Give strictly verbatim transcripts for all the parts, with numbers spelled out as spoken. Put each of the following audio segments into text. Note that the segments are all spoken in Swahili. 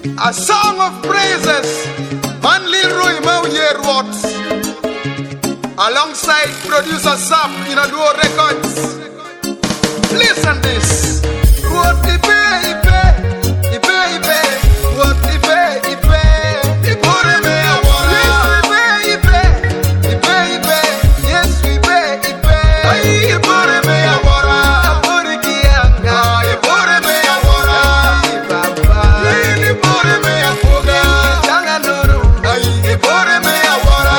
A song of praises, Man Leroy Mauyer Watts, alongside producer Sam in a duo records. Listen this. What ipe ipe ipe ipe what ipe ipe ipore me awara. Yes ipe ipe ipe yes ipe ipe ay ipore me awara. Ipore kianga ipore me awara. Baba ipore me afuga changa nuru ay ipore me awara.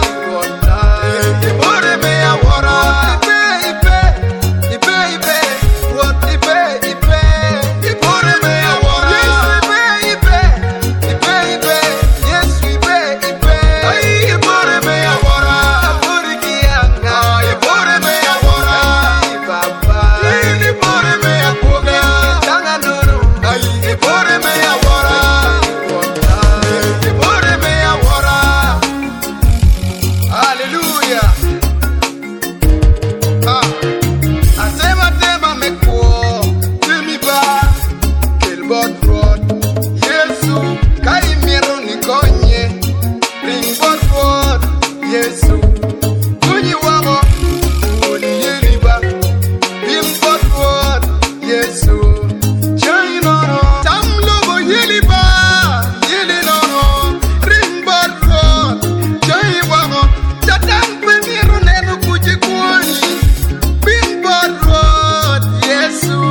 Ipore me awara. Ipe ipe ipe ipe what ipe ipe ipore me awara. Yes ipe ipe ipe yes ipe ipe ay ipore me awara. Ipore kianga ipore me awara. Baba ipore me afuga changa nuru ay ipore me awara. Ipore me awara. Hallelujah. Ah, asema tema mekuo timiba Kilbot Road. Yesu kaimiro nikonye Ringbot Road. Yesu kunyi wamo uni yeliba Ringbot Road. Yesu chai nono tamlobo yeliba yeli nono Ringbot Road. Chai wamo jatang pemiro nenu kujikuoni Ringbot Road. Yesu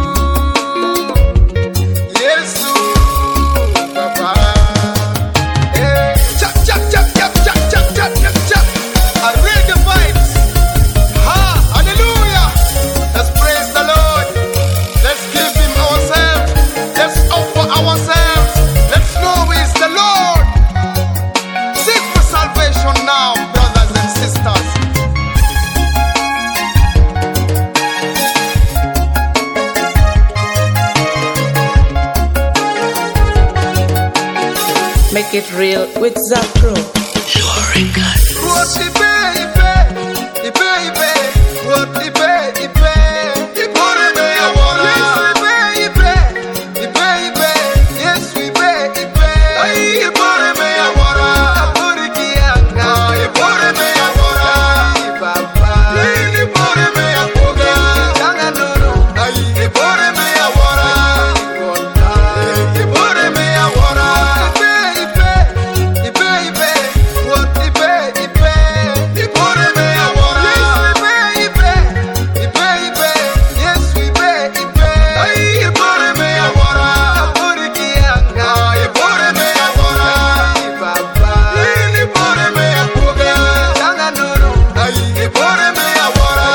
Yesu Baba. Eh, chap chap chap chap chap chap chap chap chap. I read the vibes. Ha, hallelujah. Let's praise the Lord. Let's give him ourselves. Let's offer ourselves. Let's know he's the Lord. Seek for salvation now, brothers and sisters. Make it real with Zapro. What ipe ipe ipe ipe what ipe ipe ipore me awara. Yes ipe ipe ipe yes ipe ipe ay ipore me awara. Ipore kianga ipore me awara. Baba ipore me afuga changa nuru ay ipore me awara. Ipore me awara. Ipe ipe ipe ipe what ipe ipe ipore me awara. Yes ipe ipe ipe yes ipe ipe ay ipore me awara. Ipore kianga ipore me awara. Baba ipore me afuga changa nuru ay ipore me awara.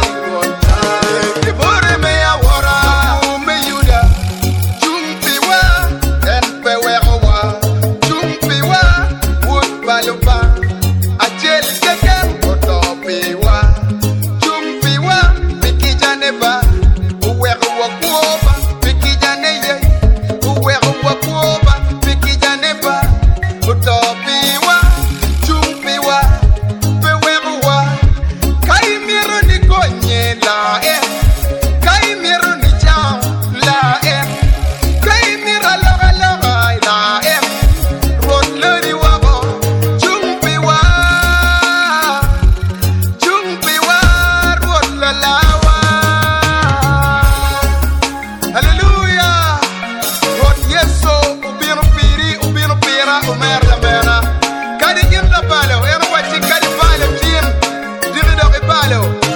Ipore me awara. Ume yuda Chumpiwa Enpewerowa Chumpiwa Woodbalupa Ajel Keken Otopiwa Chumpiwa Mikijaneba Uweruwa Kuoba Mikijaneye Uweruwa Kuoba Mikijaneba Otopiwa Chumpiwa Peweruwa Kaimiro Nikonye la eh Kaimiro ni jam la eh Kaimira la la la eh Rod lady wabo Chumpiwa Chumpiwa Rod la la wa. Hallelujah. Rod yeso ubino piri ubino pira umer la bena. Kadi in la balo eno wachi kadi balo tien. Diri do balo.